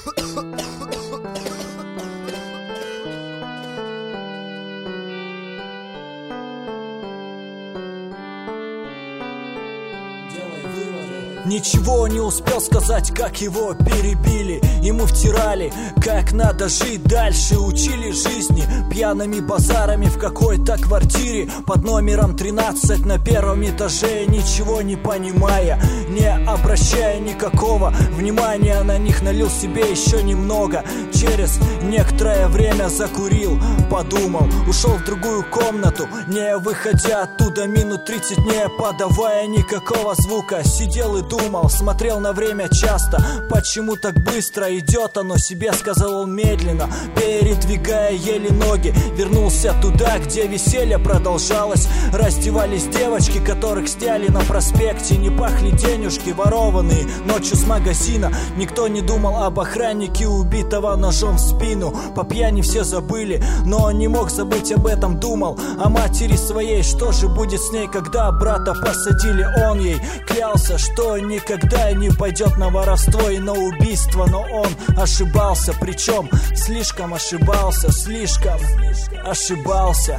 Ничего не успел сказать, как его перебили. Ему втирали, как надо жить дальше. Учили жизни пьяными базарами в какой-то квартире под номером 13 на первом этаже. Ничего не понимая, не обращая никакого внимания на них, налил себе еще немного. Через некоторое время закурил, подумал, ушел в другую комнату, не выходя оттуда минут 30, не подавая никакого звука. Сидел и думал, смотрел на время часто. Почему так быстро идет оно, себе сказал он медленно, передвигая еле ноги. Вернулся туда, где веселье продолжалось. Раздевались девочки, которых сняли на проспекте. Не пахли денежки ворованные ночью с магазина. Никто не думал об охраннике, убитого ножом в спину. По пьяни все забыли, но он не мог забыть об этом. Думал о матери своей, что же будет с ней, когда брата посадили. Он ей клялся, что никогда не пойдет на воровство и на убийство. Но он ошибался, причем слишком ошибался, слишком ошибался.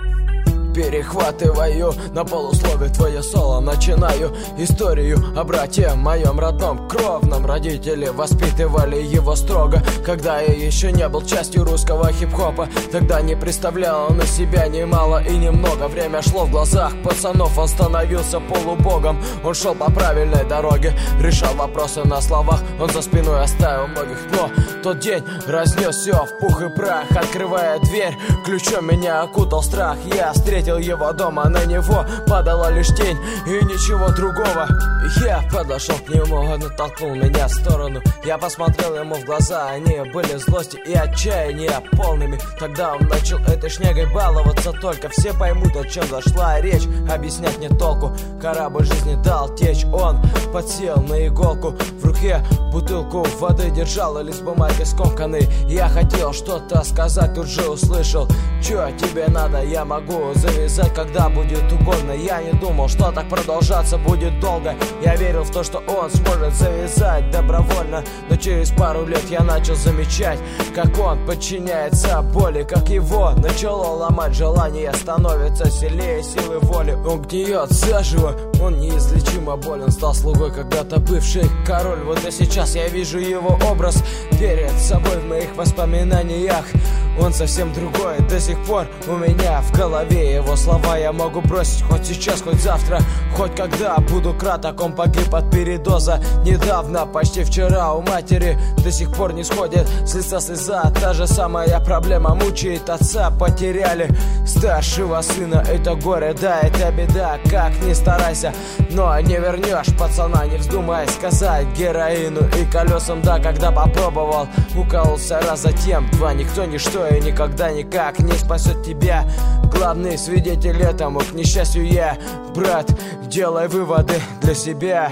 Перехватываю на полусловие твое соло. Начинаю историю о брате моем родном, кровном. Родители воспитывали его строго, когда я еще не был частью русского хип-хопа. Тогда не представлял он из себя ни мало и ни много. Время шло в глазах пацанов, он становился полубогом. Он шел по правильной дороге, решал вопросы на словах. Он за спиной оставил многих, но тот день разнес все в пух и прах. Открывая дверь, ключом меня окутал страх. Я встретил его дома, на него падала лишь тень и ничего другого. Я подошел к нему, он оттолкнул меня в сторону. Я посмотрел ему в глаза, они были злости и отчаяния полными. Тогда он начал этой шнягой баловаться, только все поймут, о чем зашла речь. Объяснять не толку, корабль жизни дал течь. Он подсел на иголку, в руке бутылку воды держал, лист бумаги скомканный. Я хотел что-то сказать, тут же услышал: чё тебе надо, я могу завязать, когда будет угодно. Я не думал, что так продолжаться будет долго. Я верил в то, что он сможет завязать добровольно. Но через пару лет я начал замечать, как он подчиняется боли, как его начало ломать желание, становится сильнее силы воли. Он гниет заживо, он неизлечимо болен. Стал слугой когда-то бывший король. Вот и сейчас я вижу его образ перед собой в моих воспоминаниях. Он совсем другой, до сих пор у меня в голове его слова. Я могу бросить хоть сейчас, хоть завтра, хоть когда. Буду краток, он погиб от передоза недавно, почти вчера. У матери до сих пор не сходит с лица слеза. Та же самая проблема мучает отца. Потеряли старшего сына, это горе, да, это беда. Как ни старайся, но не вернешь пацана. Не вздумай сказать героину и колесам да, когда попробовал. Укололся раз, затем два. Никто, ничто и никогда никак не спасет тебя. Главный свидетель этому, к несчастью, я. Брат, делай выводы для себя.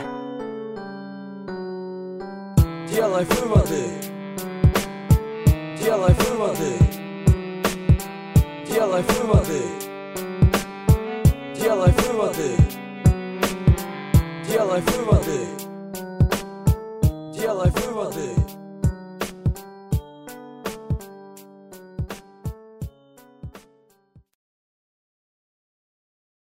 Делай выводы. Делай выводы. Делай выводы. Делай выводы. Делай выводы.